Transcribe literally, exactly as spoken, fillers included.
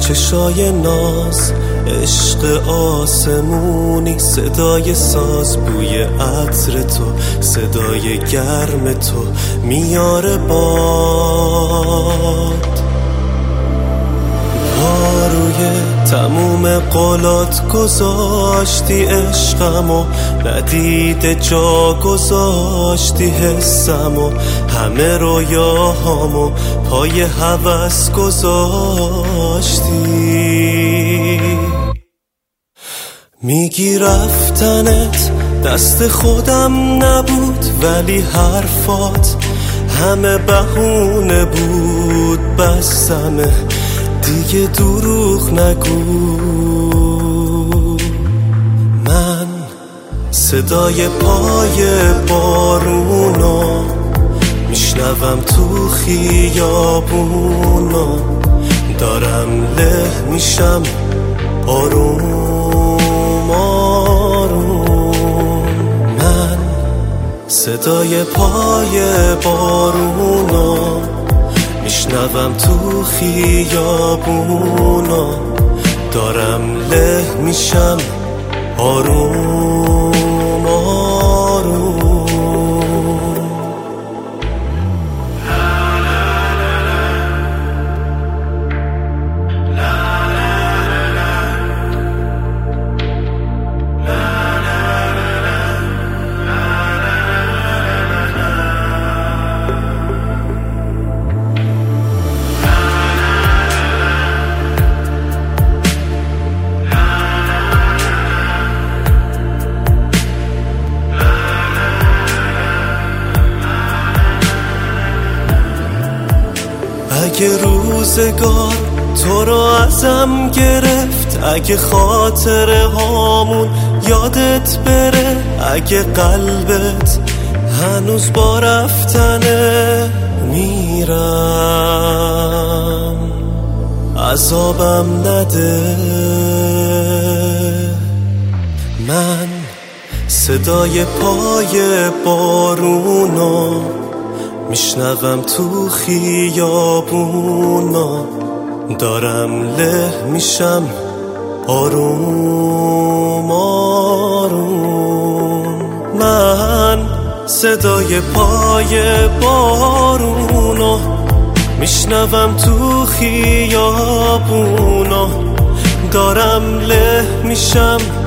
چشای ناز، عشق آسمونی، صدای ساز، بوی عطر تو، صدای گرم تو میاره باد. پا روی تموم قولات گذاشتی عشقمو، ندیده جا گذاشتی حسمو، همه رویاهامو پای هوس گذاشتی. میگی رفتنت دست خودم نبود، ولی حرفات همه بهونه بود. بسمه دیگه دروغ نگو. من صدای پای بارونو میشنوم تو خیابونو، دارم له میشم آروم آروم. من صدای پای بارونو میشنوم تو خیابونو، دارم له میشم آروم آروم. اگه روزگار تو رو ازم گرفت، اگه خاطره هامون یادت بره، اگه قلبت هنوز با رفتنه میرم، عذابم نده. من صدای پای بارونو میشنوم تو خیابونا، دارم له میشم آروم آروم. من صدای پای بارونو میشنوم تو خیابونا، دارم له میشم